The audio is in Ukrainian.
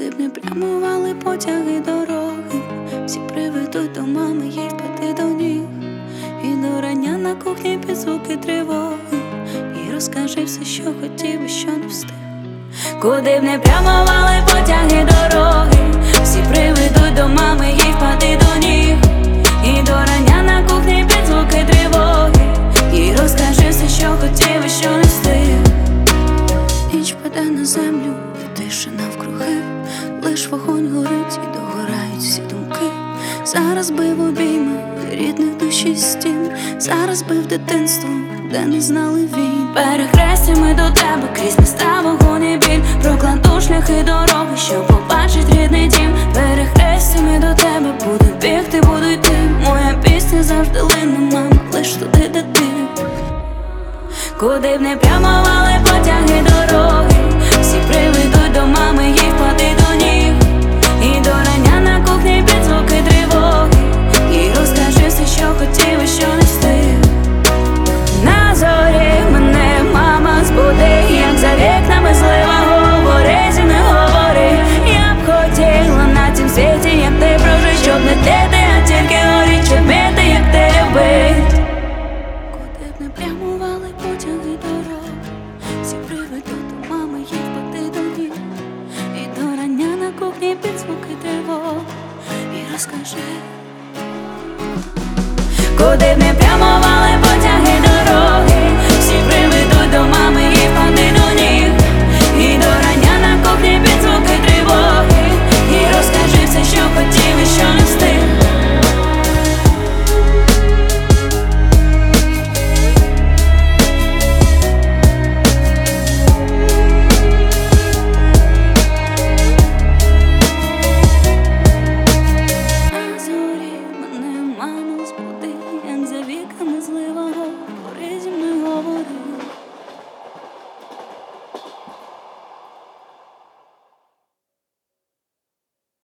Куди б не прямували потяги дороги, всі приведуть до мами, їй впади до ніг. І до рання на кухні під звуки тривоги, і розкажи все, що хотів і що не встиг. Куди б не прямували потяги дороги, всі приведуть до мами, їй впади до ніг. І до рання на кухні під звуки тривоги, і розкажи все, що хотів і що не встиг. Ніч паде на землю, і тиша навкруги, лиш вогонь горить і догорають всі думки. Зараз би в обійми рідних душі стін, зараз би в дитинство, де не знали війн. Перехрестями до тебе крізь міста вогонь і біль, прокладу шляхи дороги, щоб побачить рідний дім. Перехрестями до тебе буду бігти, буду йти. Моя пісня завжди лине, мама, лиш туди, де ти. Куди б не прямували потяги дороги, всі приведуть до мами, їй впади до ніг. І до рання на кухні під звуки тривоги, і розкажи все, що хотів і що не встиг. На зорі мене мама збуди, як за вікнами злива, говори зі мною, говори. Я б хотіла на цім світі, як ти прожить, щоб не тити, а тільки горіть, щоб вміти, як ти любить. Куди б не прямували потяги дороги, всі приведуть до мами, їй впади до ніг. І до рання на кухні під звуки тривог, і розкажи. Куди б